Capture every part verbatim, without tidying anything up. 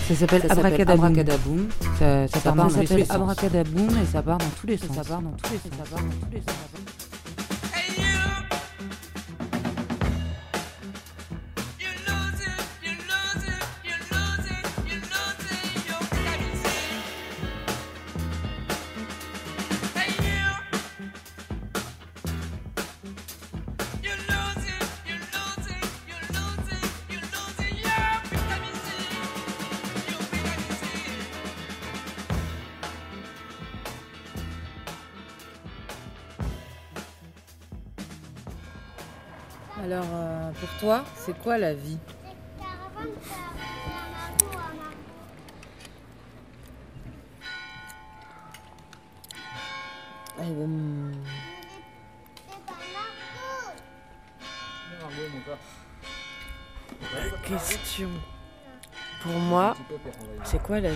Ça s'appelle Ça s'appelle Abracadaboum. Abracadaboum. Ça, ça, Ça part part dans dans les tous les sens. Abracadaboum et ça part dans tous les sens. Ça part dans tous les sens. Ça part dans tous les sens. Alors, euh, pour toi, c'est quoi la vie ? Euh, Question. Pour moi, c'est quoi la vie ?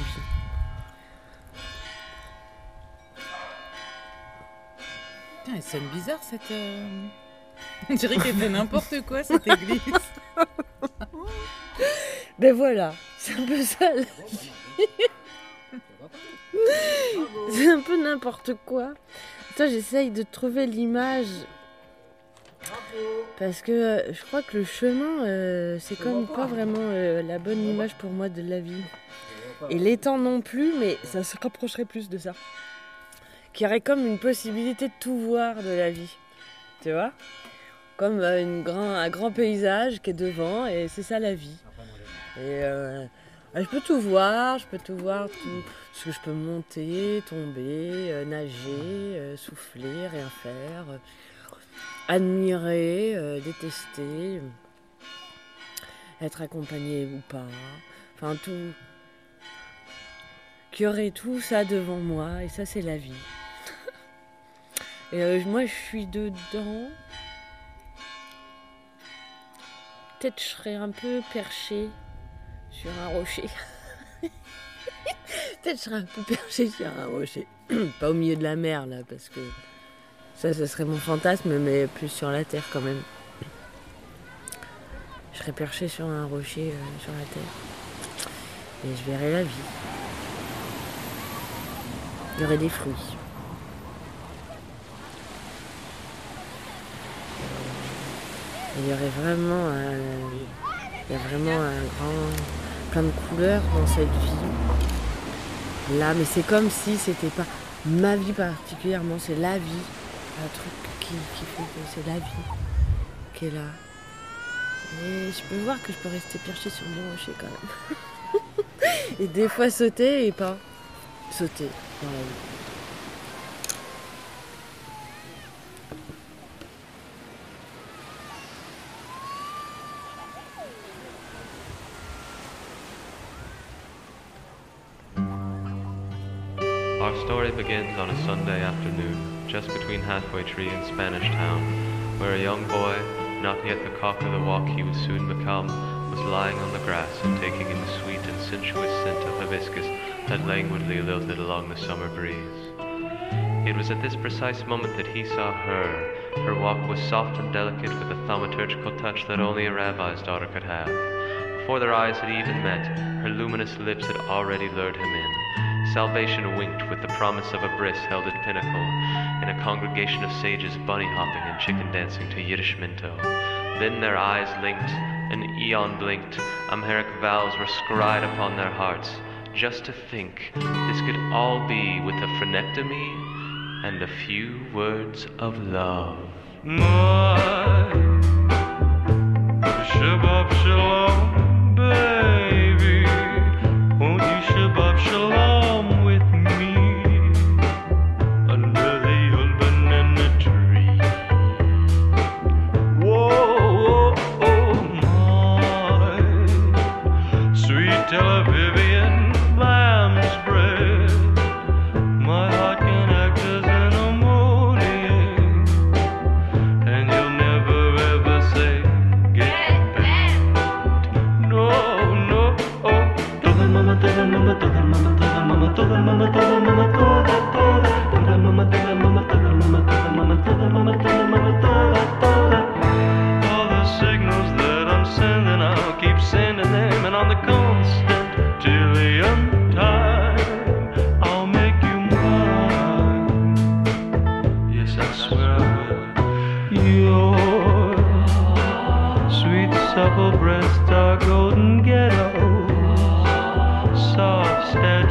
Putain, elle sonne bizarre cette... Euh... On dirait qu'elle fait n'importe quoi cette église. Ben voilà, c'est un peu ça la vie. C'est un peu n'importe quoi. Attends, j'essaye de trouver l'image. Parce que euh, je crois que le chemin, euh, c'est comme pas vraiment euh, la bonne image pour moi de la vie. Et l'étang non plus, mais ça se rapprocherait plus de ça. Qu'il y aurait comme une possibilité de tout voir de la vie. Tu vois ? Comme euh, une grand, un grand paysage qui est devant, et c'est ça la vie. Et euh, je peux tout voir, je peux tout voir, tout ce que je peux monter, tomber, euh, nager, euh, souffler, rien faire, euh, admirer, euh, détester, être accompagné ou pas. Enfin tout. Qu'il y aurait tout ça devant moi, et ça c'est la vie. Et euh, moi je suis dedans. Peut-être je serais un peu perchée sur un rocher. Peut-être je serais un peu perchée sur un rocher. Pas au milieu de la mer, là, parce que ça, ça serait mon fantasme, mais plus sur la terre, quand même. Je serais perchée sur un rocher, euh, sur la terre. Et je verrais la vie. Il y aurait des fruits. Il y aurait vraiment un, il y a vraiment un grand, plein de couleurs dans cette vie. Là, mais c'est comme si c'était pas ma vie particulièrement, c'est la vie. Un truc qui, qui fait que c'est la vie qui est là. Et je peux voir que je peux rester perché sur mon rocher quand même. Et des fois sauter et pas sauter dans la vie. Our story begins on a Sunday afternoon, just between Halfway Tree and Spanish Town, where a young boy, not yet the cock of the walk he would soon become, was lying on the grass and taking in the sweet and sensuous scent of hibiscus that languidly lilted along the summer breeze. It was at this precise moment that he saw her. Her walk was soft and delicate with a thaumaturgical touch that only a rabbi's daughter could have. Before their eyes had even met, her luminous lips had already lured him in. Salvation winked with the promise of a bris held at pinnacle, in a congregation of sages bunny hopping and chicken dancing to Yiddish minto. Then their eyes linked, an eon blinked, Amharic vows were scried upon their hearts. Just to think, this could all be with a phrenectomy and a few words of love. My Shabbat Shalom, baby, won't you Shabbat Shalom with me under the old banana tree? Whoa, oh my sweet Tel Avivian lamb's bread, my heart can act as an ammonium, and you'll never ever say get back. No, no, oh. Toda mama, toda mama, toda mama, toda mama, toda mama, toda mama, toda, toda. Toda mama, toda mama, toda mama, toda mama, toda mama, toda mama, toda, toda. All the signals that I'm sending, I'll keep sending them, and on the constant till the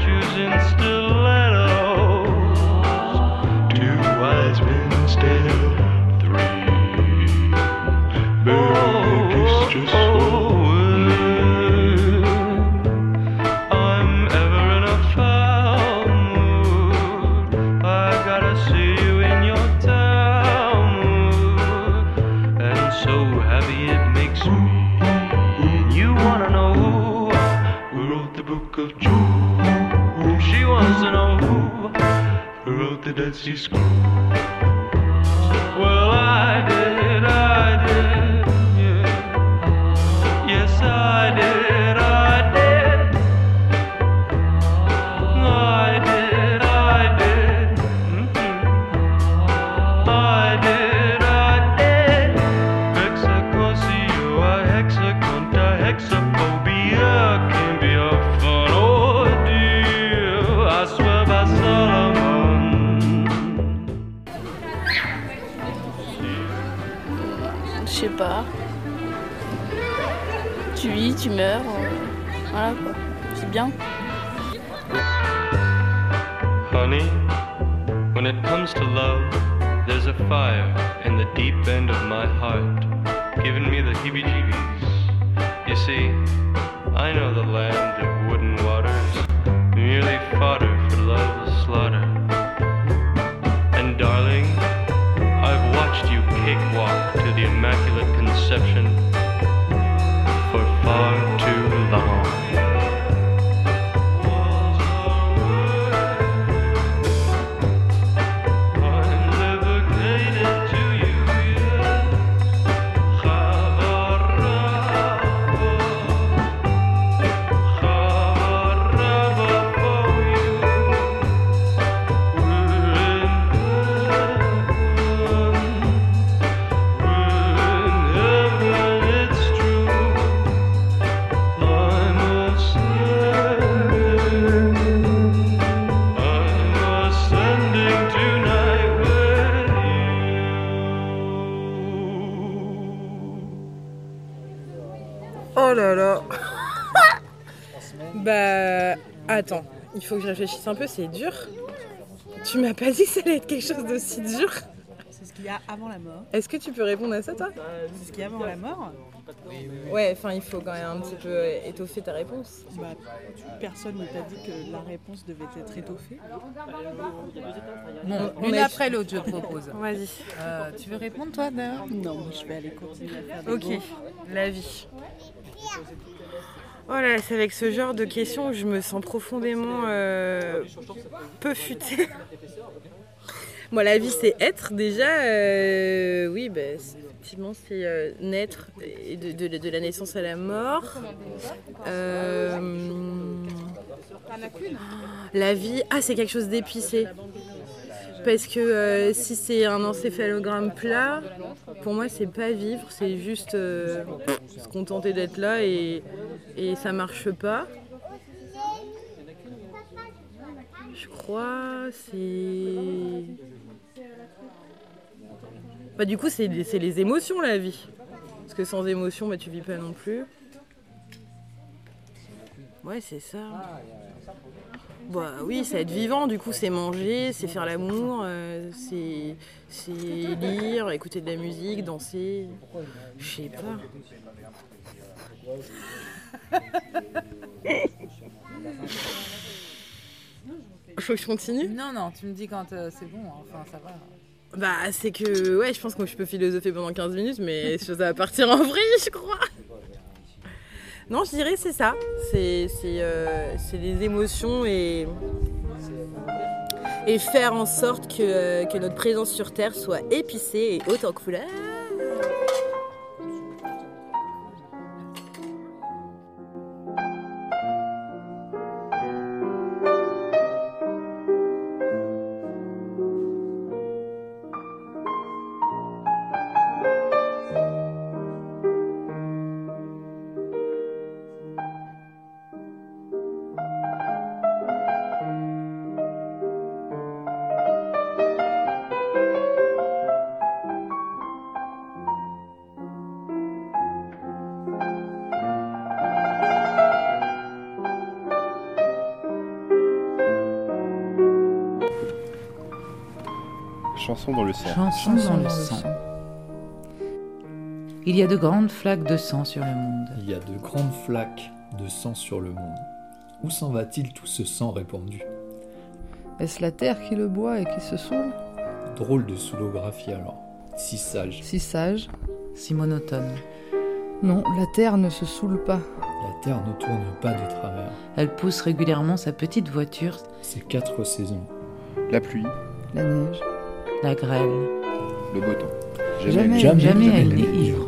shoes in stilettos. Two wise men instead of three. Baby, it's just so weird. I'm ever in a foul mood. I gotta see you in your town mood. And so happy it makes me. You wanna know who, who wrote the book of Job? She wants to know who, who wrote the Dead Sea Scrolls. Well, I did, I did, yeah. Yes, I did, I did. I did, I did. Mm-hmm. I did, I did. Hexaconcio, hexaconta, hexaphobia can be a fun ordeal. I swear by Solomon. Je sais pas. Tu vis, tu meurs. euh, Voilà quoi. C'est bien. Honey, when it comes to love, there's a fire in the deep end of my heart, giving me the heebie-jeebies. You see, I know the land of wood and waters, merely fodder for love's slaughter. And darling, I've watched you cakewalk to the Immaculate Conception for far too long. Oh là là. Bah attends, il faut que je réfléchisse un peu, c'est dur. Tu m'as pas dit que ça allait être quelque chose d'aussi dur. C'est ce qu'il y a avant la mort. Est-ce que tu peux répondre à ça toi? C'est ce qu'il y a avant la mort. Ouais, enfin il faut quand même un petit peu étoffer ta réponse. Bah, personne ne t'a dit que la réponse devait être étoffée. Bon, On l'une est- après l'autre, je propose. Vas-y. Euh, tu veux répondre, toi, d'ailleurs? Non, moi, je vais aller continuer à faire des Ok, mots. la vie. Voilà, c'est avec ce genre de questions que je me sens profondément euh, peu futée. Moi, la vie, c'est être déjà. euh, oui, bah, c'est- effectivement, c'est euh, naître et de, de- de la naissance à la mort. Euh, la vie, ah, c'est quelque chose d'épicé. Parce que euh, si c'est un encéphalogramme plat, pour moi, c'est pas vivre, c'est juste euh, se contenter d'être là et, et ça marche pas. Je crois, c'est. Bah, du coup, c'est les, c'est les émotions, la vie. Parce que sans émotion, bah, tu vis pas non plus. Ouais, c'est ça. Bah oui, c'est être vivant, du coup, c'est manger, c'est faire l'amour, euh, c'est, c'est lire, écouter de la musique, danser. Je sais pas. Faut que je continue? Non, non, tu me dis quand euh, c'est bon, enfin, ça va. Bah, c'est que, ouais, je pense que je peux philosopher pendant quinze minutes, mais ça va partir en vrille, je crois. Non, je dirais c'est ça. C'est, c'est, euh, c'est les émotions et, et faire en sorte que, euh, que notre présence sur Terre soit épicée et haute en couleur. Chanson dans le sang. Chanson dans le sang. Il y a de grandes flaques de sang sur le monde. Il y a de grandes flaques de sang sur le monde. Où s'en va-t-il tout ce sang répandu? Est-ce la terre qui le boit et qui se saoule? Drôle de soulographie alors. Si sage. Si sage. Si monotone. Non, la terre ne se saoule pas. La terre ne tourne pas de travers. Elle pousse régulièrement sa petite voiture. Ses quatre saisons. La pluie. La neige. La grêle. Le beau temps. Jamais, Jamais, jamais, elle n'est ivre.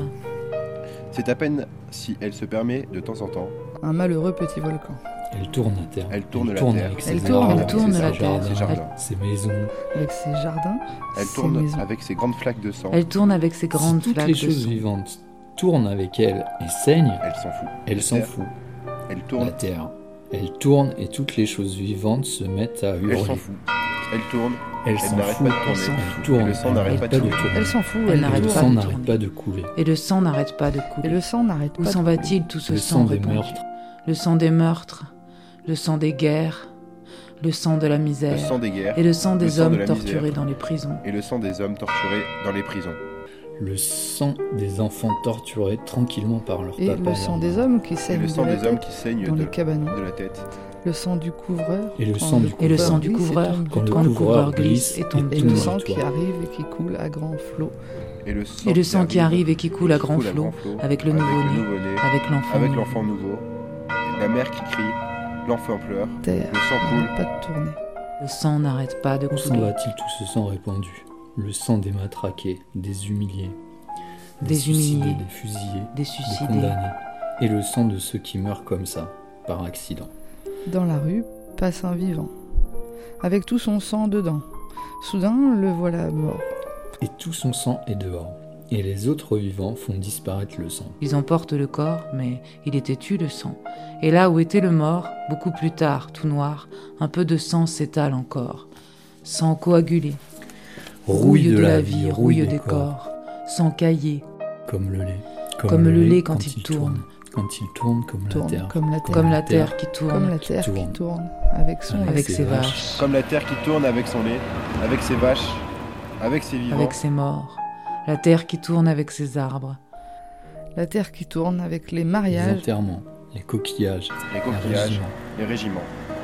C'est à peine si elle se permet de temps en temps. Un malheureux petit volcan. Elle tourne la terre. Elle tourne elle la tourne terre. Avec ses Elle tourne, arbres, elle tourne ses la jardins, terre. Ses jardins. ses maisons. Avec ses jardins. Elle ses tourne maisons. avec ses grandes flaques de sang. Elle tourne avec ses grandes si toutes flaques les de choses sang. vivantes tournent avec elle et saignent, Elle s'en fout. elle La s'en terre. fout. Elle La tourne. terre. Elle tourne et toutes les choses vivantes se mettent à hurler. Elle s'en fout. Elle tourne. Elle Elle s'en n'arrête fout. pas de tourner. Elle s'en Elle tourne. Le sang Elle n'arrête pas de tourner. tourner. Elle s'en fout, Elle elle n'arrête Le tourne. pas sang de n'arrête tourner. pas de couler. Et le sang n'arrête pas de Et couler. le sang n'arrête Où pas. s'en de va-t-il tout ce Le sang sang des répandu? meurtres. Le sang des meurtres, le sang des guerres, le sang de la misère, Le sang des guerres. et le sang des le sang de hommes la torturés misère. dans les prisons. Et le sang des hommes torturés dans les prisons. Le sang des enfants torturés tranquillement par leur Et papa. le sang des hommes qui Et saignent le de sang la des hommes tête qui saignent dans de, les cabanons. de la tête. Le sang du couvreur. Et le quand sang du Et le sang du glisse et couvreur, tombe Quand du le toit. le couvreur couvreur glisse glisse et tombe Et du le toit. sang toi. qui arrive et qui coule à grand flot. Et le sang, Et le sang qui arrive et qui coule à qui grand coule à flot, grand flot, avec le avec nouveau-né, le nouveau-né, avec l'enfant. avec nouveau. l'enfant nouveau. La mère qui crie, l'enfant pleure. Terre Le sang n'arrête coule. pas de tourner. Le sang n'arrête pas de Où s'en couler. va-t-il tout ce sang répandu? Le sang des matraqués, des humiliés, Des suicidés, humiliés, des fusillés, Des des suicidés. condamnés. Et le sang de ceux qui meurent comme ça, par accident. Dans la rue passe un vivant, avec tout son sang dedans. Soudain, le voilà mort. Et tout son sang est dehors. Et les autres vivants font disparaître le sang. Ils emportent le corps, mais il était tu le sang. Et là où était le mort, beaucoup plus tard, tout noir, un peu de sang s'étale encore. Sang coagulé. Rouille de la vie, rouille des corps. Sang caillé, Comme le lait. Comme le lait quand il tourne. Quand il tourne comme Tourne la terre. comme la terre. comme la terre qui tourne, Comme la terre qui tourne. tourne, avec son Avec avec lait. ses vaches, Comme la terre qui tourne avec son lait, avec ses vaches, avec ses vivants. avec ses morts. La terre qui tourne avec ses arbres. La terre qui tourne avec les Les mariages. enterrements, les coquillages, les les coquillages, régiments. les régiments.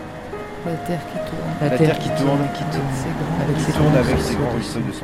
La terre qui tourne. La, La terre, terre qui qui tourne, tourne qui tourne, Ses grands avec Qui ses tourne grands avec ses ruisseaux grands de ruisseaux sang. de sang.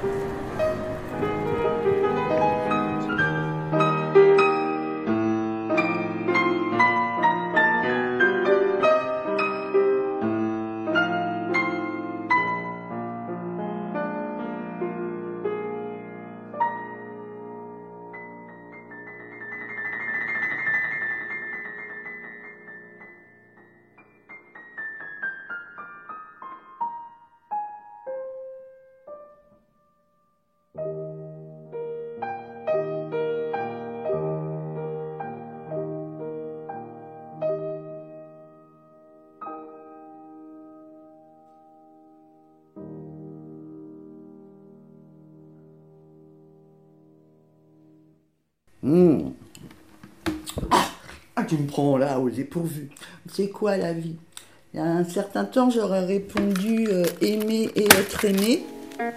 Mmh. Ah, tu me prends là au dépourvu. C'est quoi la vie? Il y a un certain temps, j'aurais répondu euh, aimer et être aimé.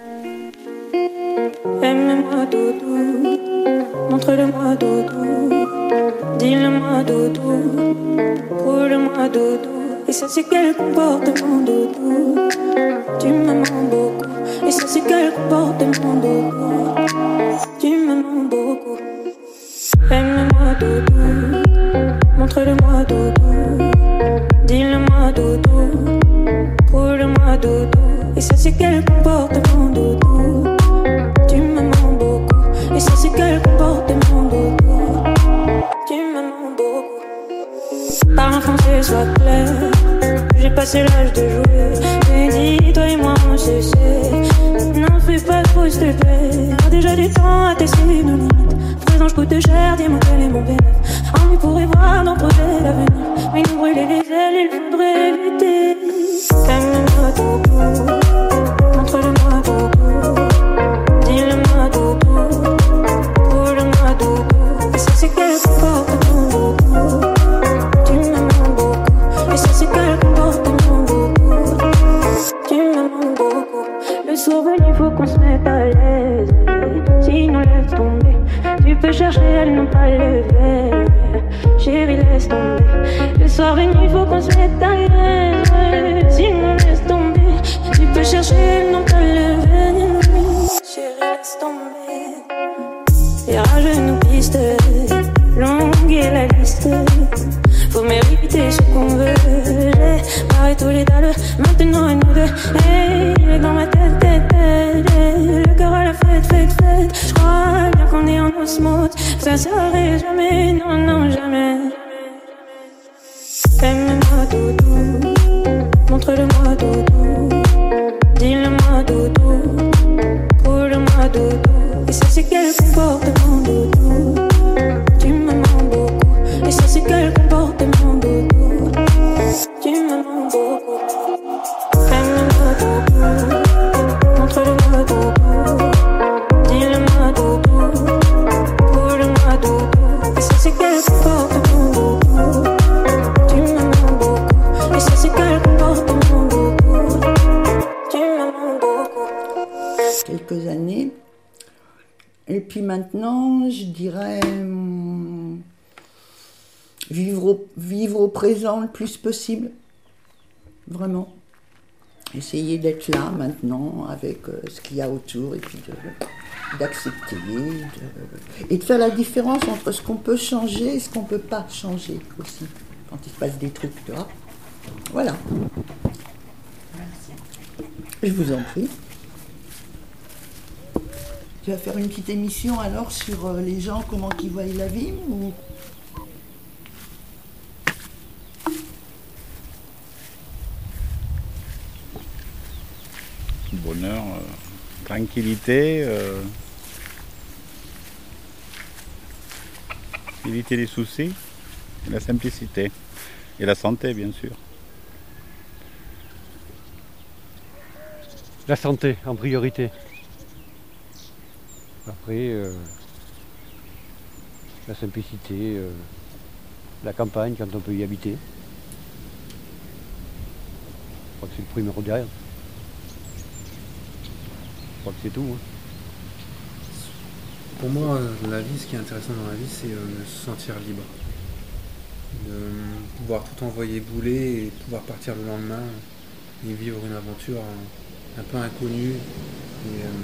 Aime-moi doudou, montre-le-moi doudou, dis-le-moi doudou, prouve-le-moi doudou. Et ça c'est quel comportement doudou, tu me mens beaucoup. Et ça c'est quel comportement doudou, tu me mens beaucoup. Aime-moi doudou, montre-le-moi doudou, dis-le-moi doudou, prouve-le-moi doudou. Et ça c'est quel comportement doudou, tu me mens beaucoup. Et ça c'est quel comportement doudou, tu me mens beaucoup. Parle en français, sois clair, j'ai passé l'âge de jouer. Mais dis, toi et moi on s'est cessé. N'en fais pas trop s'il te plaît. Déjà du temps à tester nos limites. Présent je coûte cher, dis-moi quel est mon bénéfice. On pourrait voir dans projet l'avenir, mais nous brûler les ailes, il faudrait éviter. Aime-moi doudou, montre-le-moi doudou, dis-le-moi doudou, prouve-le-moi doudou. Et ça c'est quel comportement doudou, tu me mens beaucoup. Et ça c'est quel comportement doudou, tu me mens beaucoup. Le soir venu faut qu'on se transmettre ta haine. Sinon laisse tomber. Tu peux chercher le nom de l'ennemi. Chérie, laisse tomber. Les rageux nous pistent. Longue est la liste. Faut mériter ce qu'on veut. J'ai barré tous les dalles. Maintenant à nous deux. Hey, dans ma tête, tête, tête. Le cœur à la fête, fête, fête. Je crois bien qu'on est en osmose. Ça serait jamais, non, non, jamais. Aime-moi doudou. Montre-le-moi doudou. Dis-le-moi doudou. Prouve-le-moi doudou. Et ça c'est quel comportement doudou. Tu me mens beaucoup. Et ça c'est quel comportement doudou. Tu me mens beaucoup. Aime-moi doudou. Montre-le-moi doudou. Dis-le-moi doudou. Prouve-le-moi doudou. Et ça c'est quel comportement doudou. Tu me mens beaucoup. Et ça c'est quel comportement doudou. Tu me mens beaucoup. Quelques années. Et puis maintenant, je dirais hum, vivre, au, vivre au présent le plus possible. Vraiment. Essayer d'être là maintenant avec euh, ce qu'il y a autour et puis de, d'accepter de, et de faire la différence entre ce qu'on peut changer et ce qu'on ne peut pas changer aussi. Quand il se passe des trucs, tu vois. Voilà. Merci. Je vous en prie. Tu vas faire une petite émission alors sur les gens, comment ils voient la vie ou... Bonheur, euh, tranquillité, euh, éviter les soucis, et la simplicité et la santé bien sûr. La santé en priorité. Après, euh, la simplicité, euh, la campagne quand on peut y habiter. Je crois que c'est le primordial. Je crois que c'est tout. Hein. Pour moi, la vie, ce qui est intéressant dans la vie, c'est euh, de se sentir libre. De euh, pouvoir tout envoyer bouler et pouvoir partir le lendemain et vivre une aventure un, un peu inconnue. Et, euh,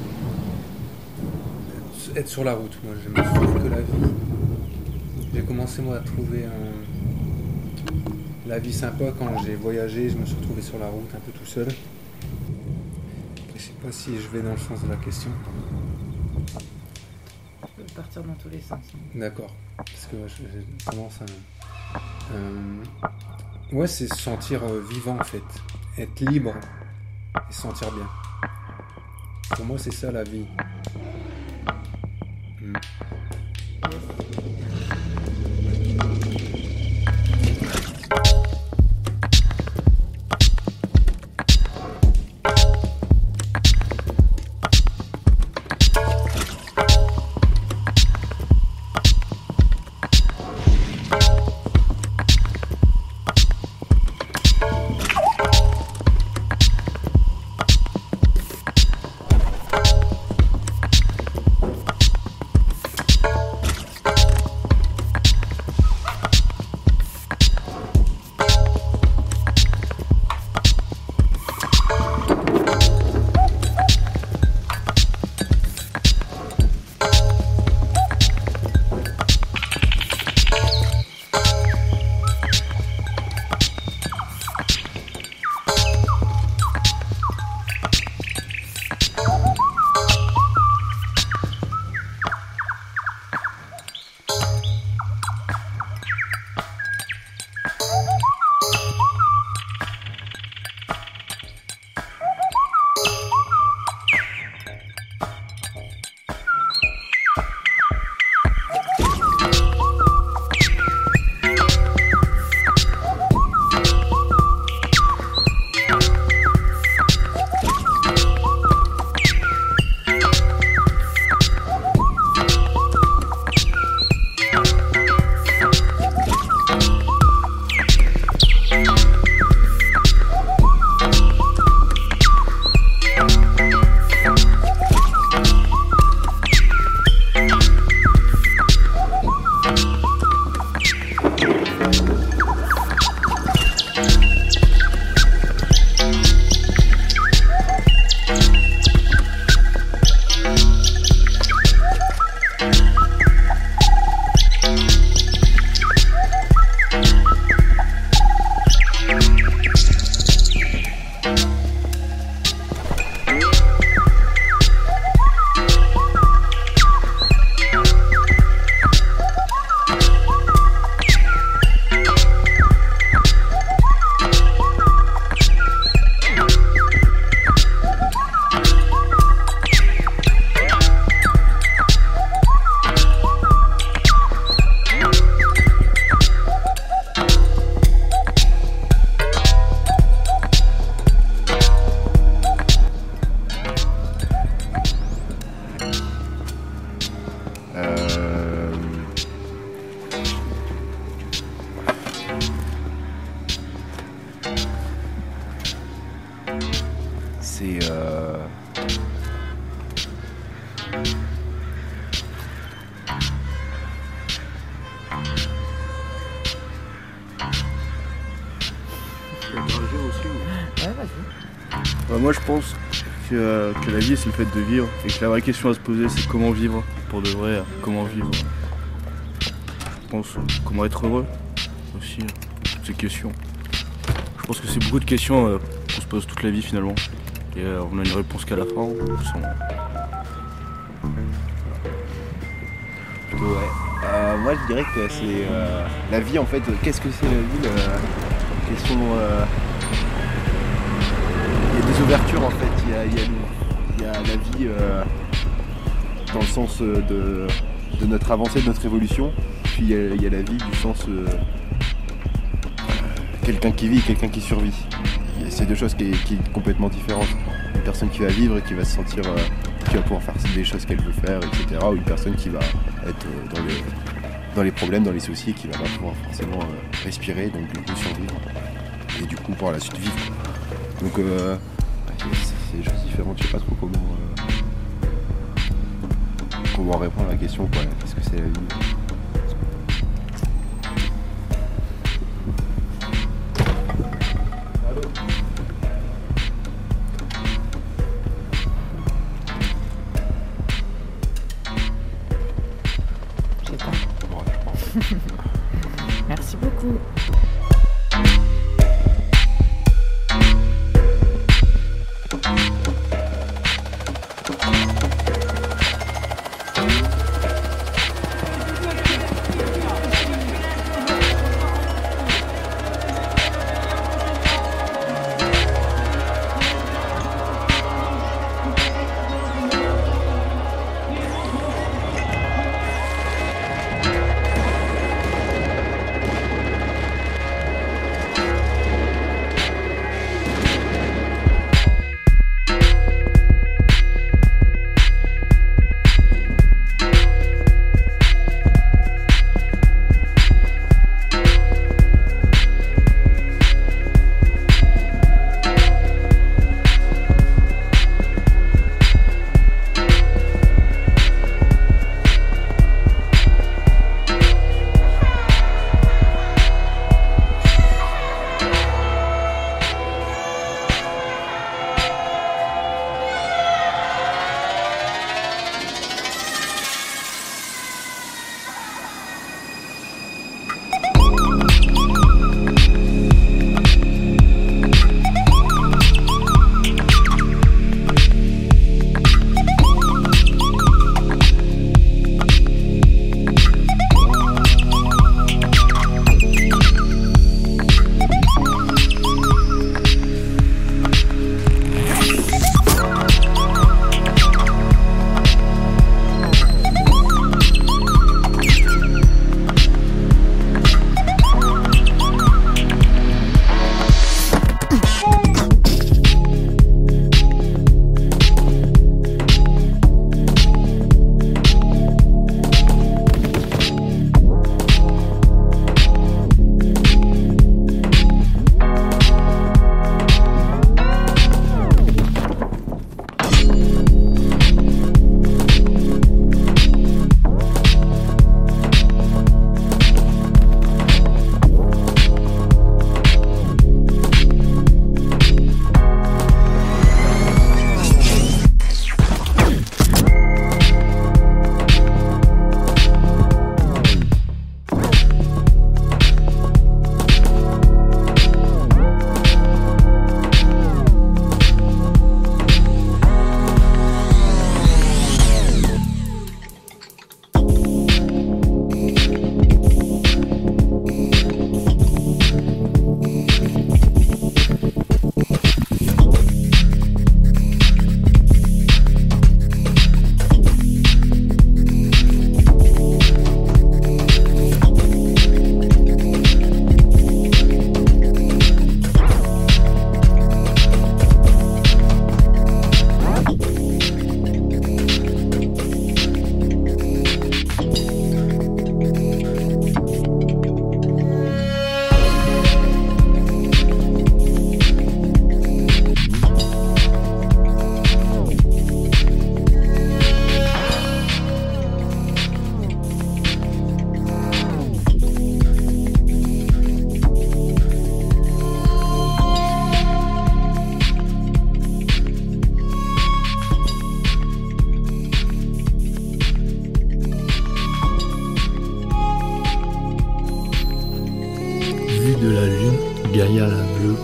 être sur la route, moi je me trouve que la vie, j'ai commencé moi à trouver un... la vie sympa quand j'ai voyagé, je me suis retrouvé sur la route un peu tout seul. Je sais pas si je vais dans le sens de la question. Tu peux partir dans tous les sens. D'accord, parce que j'ai tendance à... Euh... Ouais, c'est se sentir vivant en fait, être libre et se sentir bien. Pour moi c'est ça la vie. c'est... Euh... Ouais, vas-y. Bah, moi je pense que, que la vie c'est le fait de vivre et que la vraie question à se poser c'est comment vivre pour de vrai, comment vivre. Je pense comment être heureux aussi, toutes ces questions. Je pense que c'est beaucoup de questions euh, qu'on se pose toute la vie finalement et euh, on a une réponse qu'à la fin. Sans... Plutôt ouais. Euh, moi je dirais que c'est euh, la vie en fait, qu'est-ce que c'est la vie euh, question, euh, il y a des ouvertures en fait, il y a, il y a, il y a la vie euh, dans le sens de, de notre avancée, de notre évolution, puis il y a, il y a la vie du sens euh, quelqu'un qui vit, quelqu'un qui survit. C'est deux choses qui sont qui complètement différentes. Une personne qui va vivre et qui va se sentir, euh, qui va pouvoir faire des choses qu'elle veut faire, et cetera. Ou une personne qui va être dans les, dans les problèmes, dans les soucis, et qui va pas pouvoir forcément euh, respirer, donc du coup survivre. Et du coup par la suite vivre. Donc euh, c'est des choses différentes, je sais pas trop comment, euh, comment répondre à la question, quoi. Qu'est-ce que c'est la vie ? Merci beaucoup.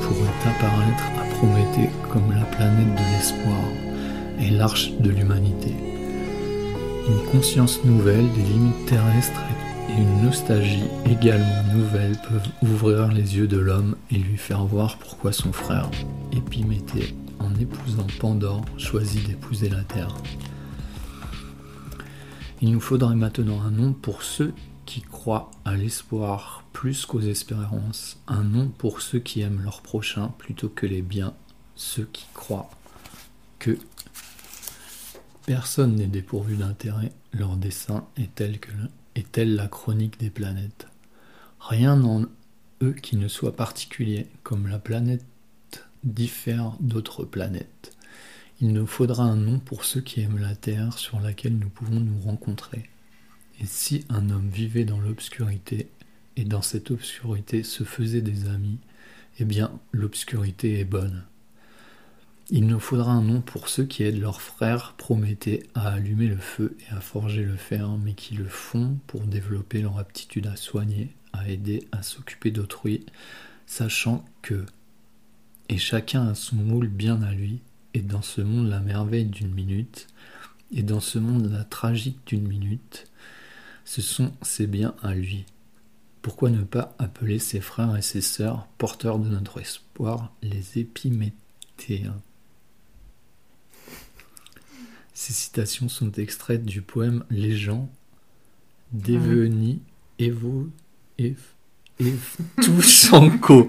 pourrait apparaître à Prométhée comme la planète de l'espoir et l'arche de l'humanité. Une conscience nouvelle des limites terrestres et une nostalgie également nouvelle peuvent ouvrir les yeux de l'homme et lui faire voir pourquoi son frère Épiméthée, en épousant Pandore, choisit d'épouser la Terre. Il nous faudrait maintenant un nom pour ceux qui croient à l'espoir plus qu'aux espérances, un nom pour ceux qui aiment leur prochain plutôt que les biens, ceux qui croient que personne n'est dépourvu d'intérêt, leur dessein est tel, que, est tel la chronique des planètes. Rien en eux qui ne soit particulier, comme la planète diffère d'autres planètes. Il nous faudra un nom pour ceux qui aiment la terre sur laquelle nous pouvons nous rencontrer. Et si un homme vivait dans l'obscurité, et dans cette obscurité se faisait des amis, eh bien l'obscurité est bonne. Il nous faudra un nom pour ceux qui aident leurs frères Prométhée à allumer le feu et à forger le fer, mais qui le font pour développer leur aptitude à soigner, à aider, à s'occuper d'autrui, sachant que, et chacun a son moule bien à lui, et dans ce monde la merveille d'une minute, et dans ce monde la tragique d'une minute, ce sont ses biens à lui. Pourquoi ne pas appeler ses frères et ses sœurs, porteurs de notre espoir, les Épiméthéens? Ces citations sont extraites du poème Les gens d'Evgeny Evo Evtushenko.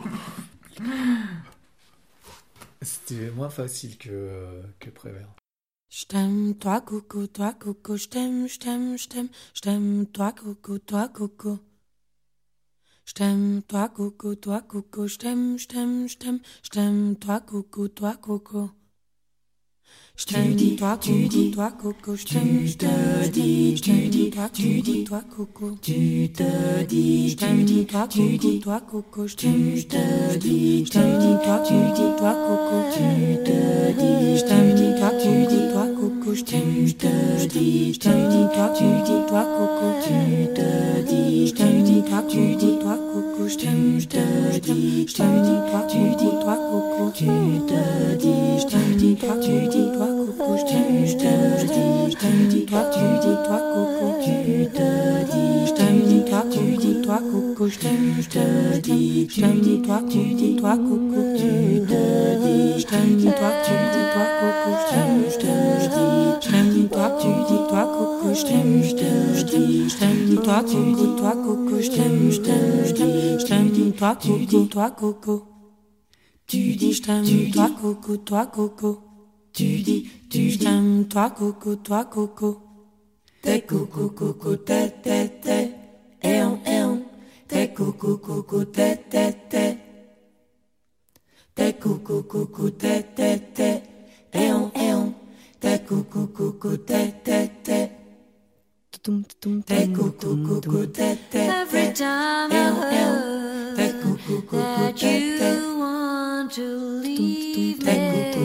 C'était moins facile que, que Prévert. Je t'aime, toi coco, toi coco, je t'aime, je t'aime, je t'aime, je t'aime, toi coco, toi coco. Je t'aime, toi coco, toi coco, je t'aime, je t'aime, je t'aime, je t'aime, toi coco, toi coco. Je t'aime, toi coco, toi coco, je t'aime, je te dis, tu dis, toi tu dis, toi coco, tu te dis, je t'aime, toi coco, toi coco, je t'aime, je te dis, je t'aime, toi tu dis, toi coco, tu te dis, je t'aime, toi tu dis, toi coco, je t'aime, je te dis, je t'aime, toi tu dis, toi coco, tu te dis, je t'aime, toi tu dis, toi coco, je t'aime, je te dis, je t'aime, toi tu dis, toi coco, tu te dis, je t'aime, toi tu dis, toi coco, je t'aime, je te dis, je t'aime, toi tu dis, toi coco, tu te dis, je t'aime, toi tu dis, toi coco, je t'aime, je te dis, je t'aime, toi tu dis, toi coco, tu te dis, je t'aime, toi tu dis, toi coco, je t'aime, je te dis, je t'aime, toi tu dis, toi coco, je t'aime, je te dis, je t'aime, toi tu dis, toi coco, je t'aime, je te dis, je t'aime, toi tu dis, toi coco, tu dis, je t'aime, toi coco, toi coco. Tu dis, tu t'aimes, toi coco, toi coco. T'es coco, coco, t'es, t'es, t'es. Et on, et on. T'es coco, coco, t'es, t'es, t'es. T'es coco, coco, t'es, t'es, t'es. Et on, et on. T'es coco, coco, t'es, t'es, t'es. T'es coco, coco, t'es, t'es, t'es. Every time I heard that you want to leave me.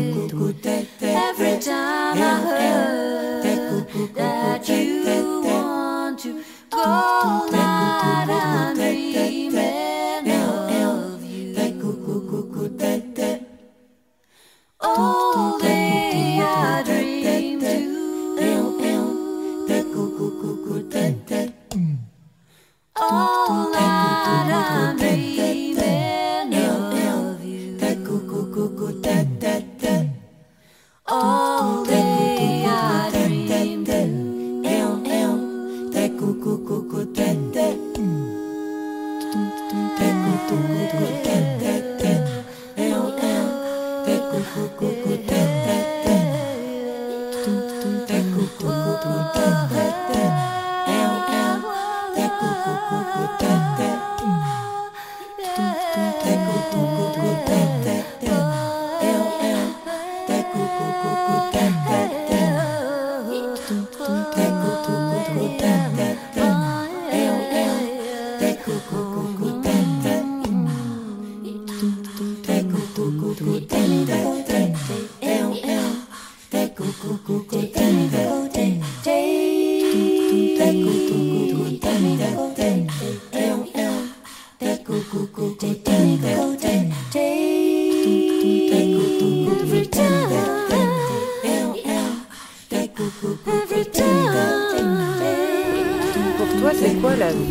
Every time I heard that you want to go, that I'm dreaming of you. All day I dream too. All night I'm dreaming of you. All day I dream Take Pour toi, c'est quoi la vie?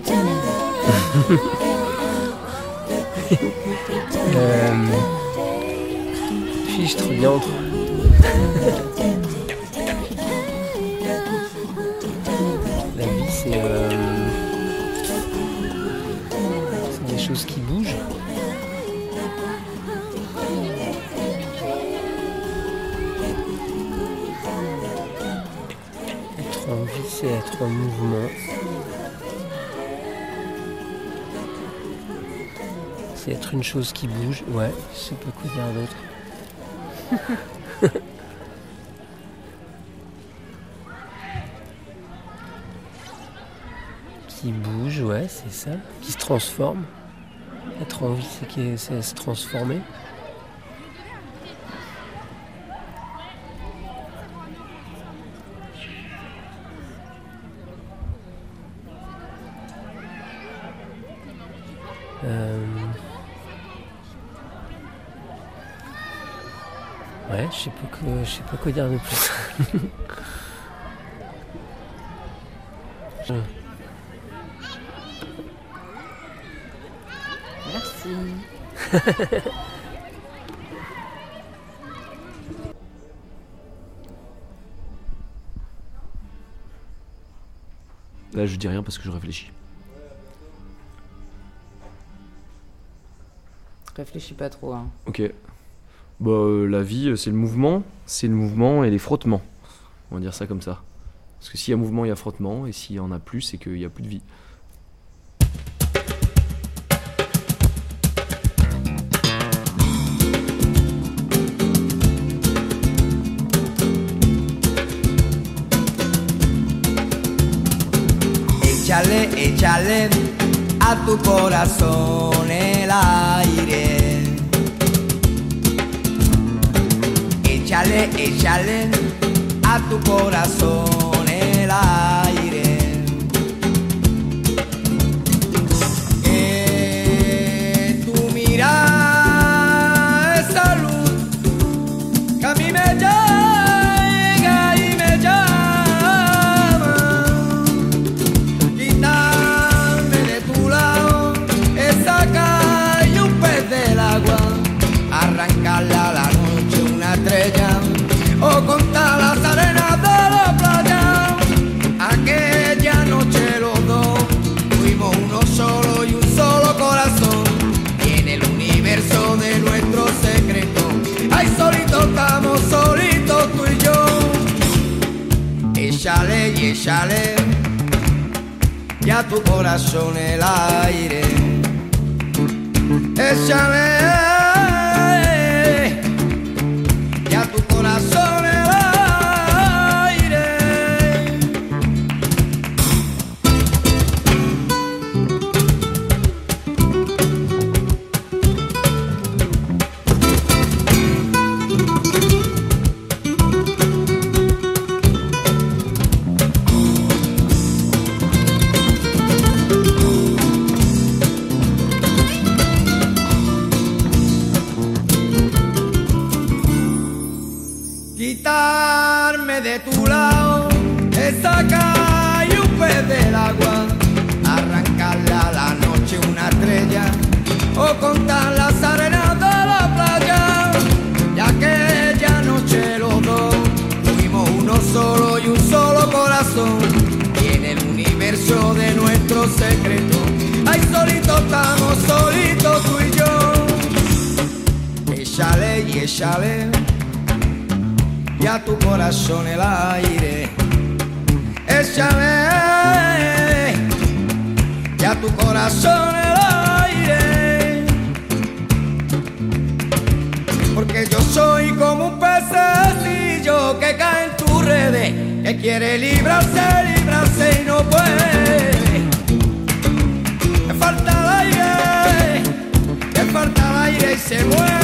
euh... Fichtre, diantre. La vie, c'est... Euh... c'est des choses qui bougent. Être en vie, c'est être en mouvement. C'est être une chose qui bouge. Ouais, je sais pas quoi dire d'autre. Qui bouge, ouais, c'est ça. Qui se transforme. Être en vie, c'est, qui- c'est se transformer. Euh... Ouais, je sais pas quoi, je sais pas quoi dire de plus. Je- Merci. Là, je dis rien parce que je réfléchis. Réfléchis pas trop, hein. Ok. Bah, euh, la vie, euh, c'est le mouvement, c'est le mouvement et les frottements. On va dire ça comme ça. Parce que s'il y a mouvement, il y a frottement, et s'il y en a plus, c'est qu'il y a plus de vie. Échale, échale a tu corazón el aire. Échale, échale a tu corazón el aire. Que tu mirada es salud que a mí me llega y me llama. Quitarme de tu lado esa calle un pez del agua, arrancarle a la noche una estrella o contar las arenas de la playa. Aquella noche los dos fuimos uno solo y un solo corazón, y en el universo de nuestro secreto, ay, solitos estamos, solitos tú y yo. Échale y échale y a tu corazón el aire. Échale y a tu corazón el aire. Quitarme de tu lado esa calle un pez del agua, arrancarle a la noche una estrella o contar las arenas de la playa. Y aquella noche los dos fuimos uno solo y un solo corazón, y en el universo de nuestro secreto, ay, solitos estamos, solitos tú y yo. Échale y échale y a tu corazón el aire. Échale y a tu corazón el aire. Porque yo soy como un pececillo que cae en tus redes, que quiere librarse, librarse y no puede. Le falta el aire, le falta el aire y se muere.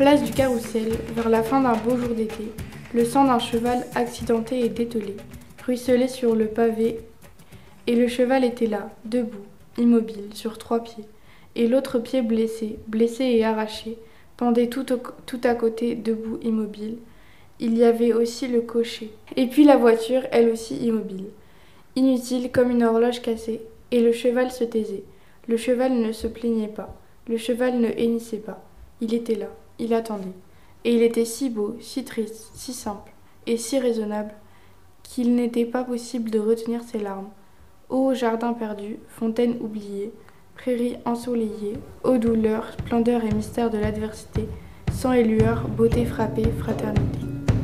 Place du Carrousel, vers la fin d'un beau jour d'été, le sang d'un cheval accidenté et dételé ruisselait sur le pavé, et le cheval était là, debout, immobile, sur trois pieds, et l'autre pied blessé, blessé et arraché, pendait tout, au, tout à côté, debout, immobile. Il y avait aussi le cocher. Et puis la voiture, elle aussi immobile, inutile comme une horloge cassée, et le cheval se taisait. Le cheval ne se plaignait pas, le cheval ne hennissait pas. Il était là, il attendait. Et il était si beau, si triste, si simple, et si raisonnable, qu'il n'était pas possible de retenir ses larmes. Ô jardin perdu, fontaine oubliée, prairie ensoleillée, ô douleur, splendeur et mystère de l'adversité, sang et lueur, beauté frappée, fraternité.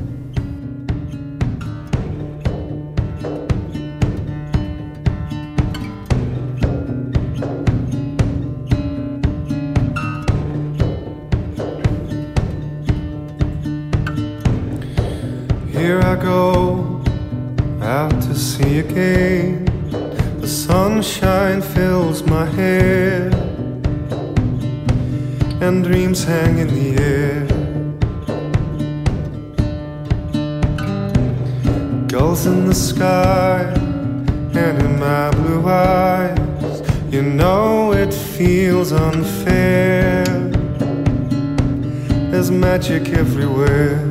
Here I go, out to sea again. The sunshine fills my hair, and dreams hang in the air. Gulls in the sky, and in my blue eyes, you know it feels unfair. There's magic everywhere.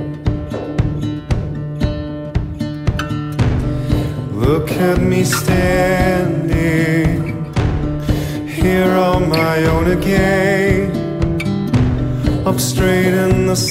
Look at me standing here on my own again, up straight in the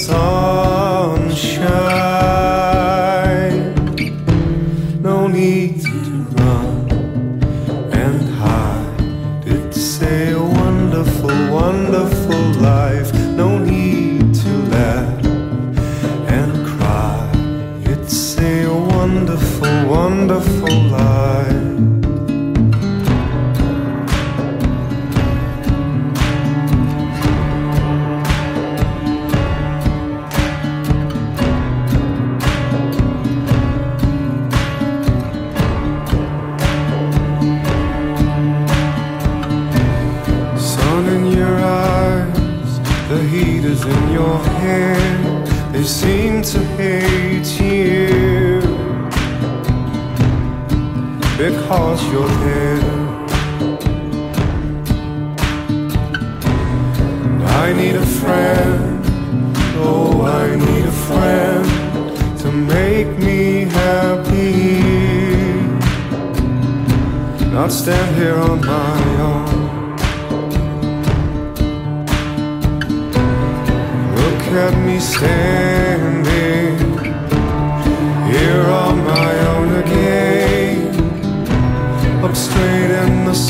sunshine. No need to run and hide. It's a wonderful, wonderful life. No need to laugh and cry. It's a wonderful, wonderful life. Sun in your eyes, the heat is in your hair. They seem to hate you because you're there. And I need a friend, oh I need a friend to make me happy, not stand here on my own. Look at me standing here on my own again, up straight in the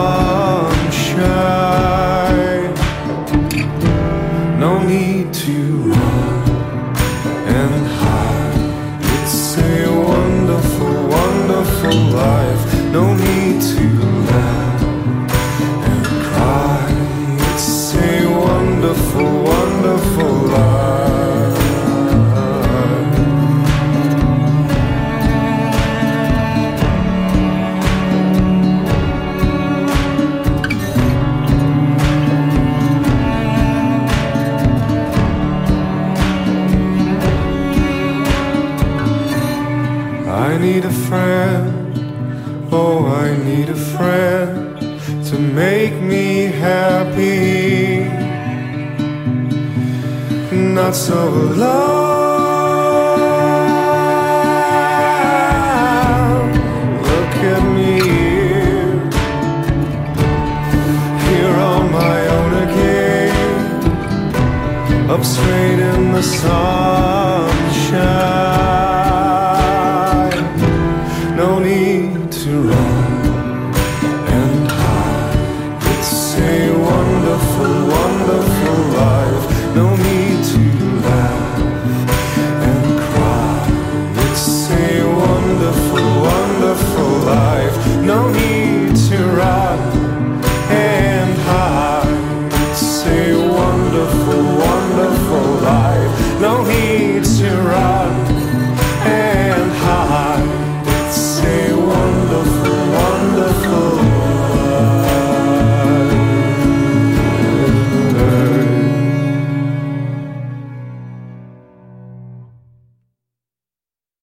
sunshine. No need to run and hide. It's a wonderful, wonderful life. No need to laugh and cry. It's a wonderful, wonderful life. I need a friend, oh I need a friend to make me happy, not so alone.